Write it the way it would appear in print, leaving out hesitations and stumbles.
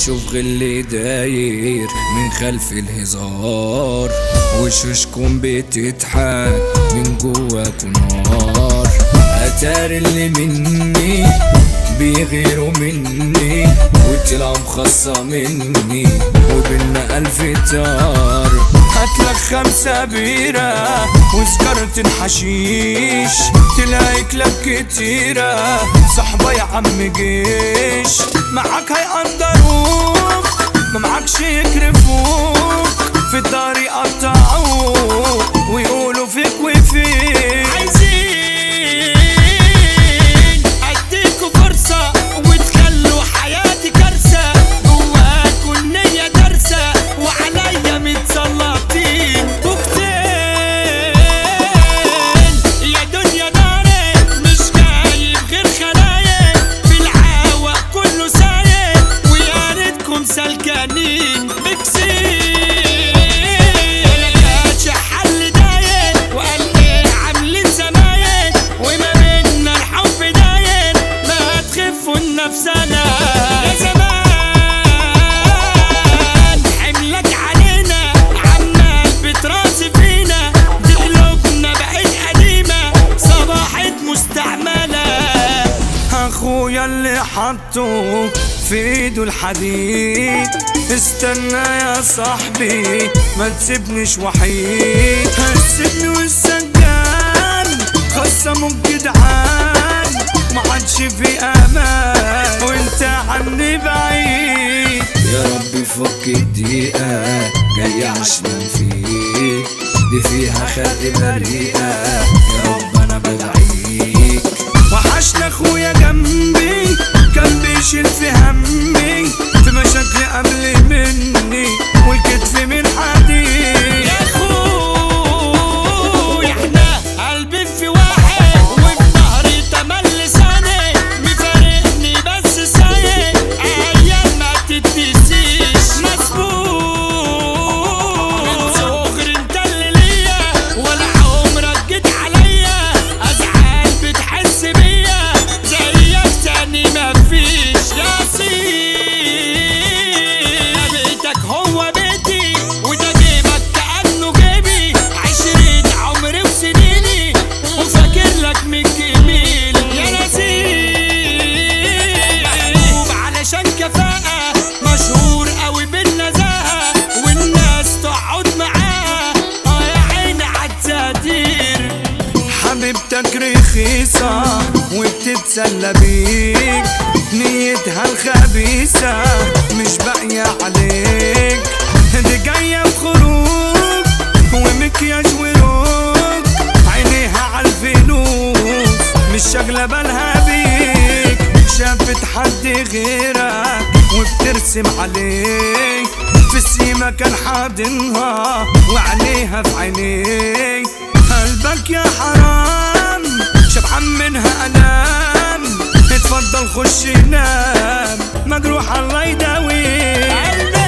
بشوف غل داير من خلف الهزار، وشوشكم بتضحك من جواكوا نار. اتار اللي مني بيغيروا مني، وطلعوا مخصة مني وبينا 1000 طار. هاتلك 5 بيرة وسكرة حشيش، تلاقي كلاب كتيرة صحبة يا عم جيش. معاك هيقدروك ما معاكش يكرفوك، في الدار يقطعوك ويقولوا فيك وفيك. عايزين اديكوا فرصة وتخلوا حياتي كارثة، جواكوا النية دارسة وعليا متسلطين بوقتين. يا دنيا ناري مش جايب غير خلايا، في العاوة كله سايق ويا ريتكم سلكانين مكسين. نفسنا يا زمان حملك علينا عمال بتراسي فينا، دي قلوبنا بقت قديمة صباحت مستعملة. اخويا اللي حطه في ايده الحديد، استنى يا صاحبي ما تسيبنيش وحيد. السجن والسجان خصموا الجدعان، ما عادش في امان وانت عني بعيد. يا ربي فك الضيقة جاي عشان فيك، دي فيها خلق بريئة يا رب انا بدعيك. وحشنا اخويا جنبي كان بيشيل في همي، في مشاكلي قبل مني والكتف من حديد. يا اخويا احنا قلبي في واحد وفي ظهري تملي سنة، مفارقني بس سايق ايام ما تتنسيش مسبوق. من صغر انت اللي ليا ولا عمرك جيت عليا، ازعل بتحس بيا زيك تاني مفيش. يا سيدي بيتك هو بيتي وده جيبك كأنه جيبي، 20 عمري وسنيني وفاكر لك من جميل. يا نسيم محبوب علشان كفاءة، مشهور قوي بالنزاهة والناس تقعد معاها يا عيني عالتقدير. حبيبتك رخيصة وبتتسلى بيك، نيتها الخبيثة مش باقية عليك. دي جاية بخروج ومكياج وروج، عينيها عالفلوس مش شاغلة بالها بيك. شافت حد غيرك وبترسم عليه، في السيما كان حاضنها وعينيها في عينيه. قلبك يا حرام شبعان منها ألام، اتفضل خش نام مجروح الله يداويك.